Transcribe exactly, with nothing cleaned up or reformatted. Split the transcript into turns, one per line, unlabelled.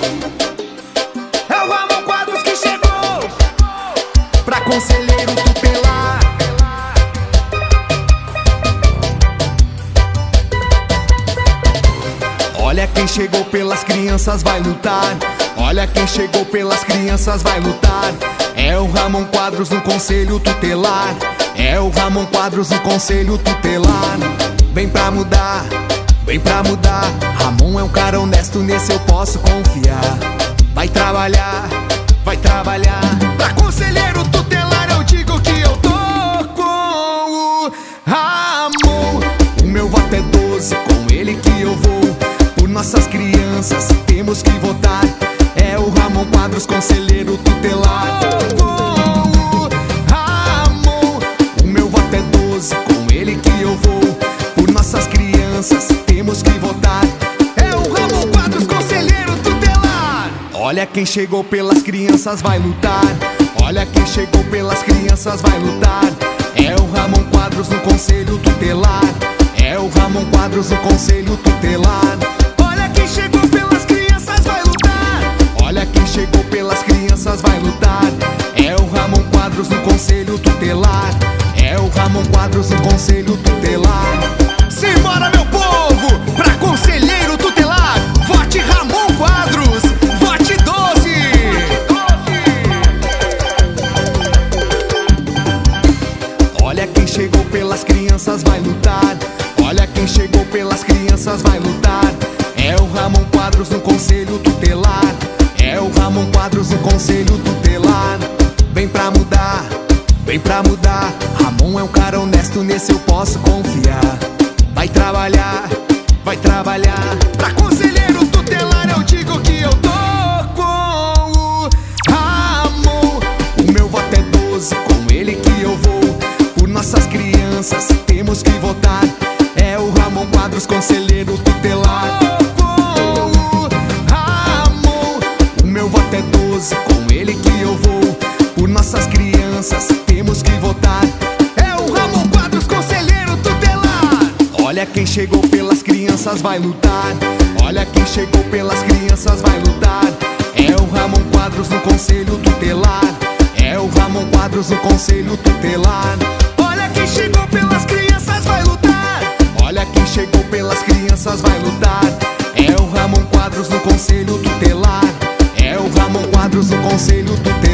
É o Ramon Quadros que chegou pra conselheiro tutelar. Olha quem chegou pelas crianças vai lutar. Olha quem chegou pelas crianças vai lutar. É o Ramon Quadros no conselho tutelar. É o Ramon Quadros no conselho tutelar. Vem pra mudar, vem pra mudar. Ramon é um cara honesto, nesse eu posso confiar. Vai trabalhar, vai trabalhar. Pra conselheiro tutelar eu digo que eu tô com o Ramon. O meu voto é doze, com ele que eu vou. Por nossas crianças temos que votar. É o Ramon Quadros, conselheiro tutelar. Com o Ramon, o meu voto é doze, com ele que eu vou. Por nossas crianças temos que votar. É o Ramon Quadros, conselheiro tutelar. Olha quem chegou pelas crianças vai lutar. Olha quem chegou pelas crianças vai lutar. É o Ramon Quadros no conselho tutelar. É o Ramon Quadros no conselho tutelar. Olha quem chegou pelas crianças vai lutar. Olha quem chegou pelas crianças vai lutar. É o Ramon Quadros no conselho tutelar. É o Ramon Quadros no conselho tutelar. Simbora, meu povo, pra conselheiro tutelar. Vote Ramon Quadros, vote doze. Olha quem chegou pelas crianças vai lutar. Olha quem chegou pelas crianças vai lutar. É o Ramon Quadros no conselho tutelar. É o Ramon Quadros no conselho tutelar. Vem pra mudar, vem pra mudar. Ramon é um cara honesto, nesse eu posso confiar. Vai trabalhar, vai trabalhar. Pra conselheiro tutelar eu digo que eu tô com o Ramon. O meu voto é doze, com ele que eu vou. Por nossas crianças temos que votar. É o Ramon Quadros, conselheiro tutelar. Com o Ramon, o meu voto é doze, com ele que eu vou. Por nossas crianças temos que votar. É o Ramon Quadros, conselheiro tutelar. Olha quem chegou pelas crianças vai lutar. Olha quem chegou pelas crianças vai lutar. É o Ramon Quadros no conselho tutelar. É o Ramon Quadros no conselho tutelar. Olha quem chegou pelas crianças vai lutar. Olha quem chegou pelas crianças vai lutar. É o Ramon Quadros no conselho tutelar. É o Ramon Quadros no conselho tutelar.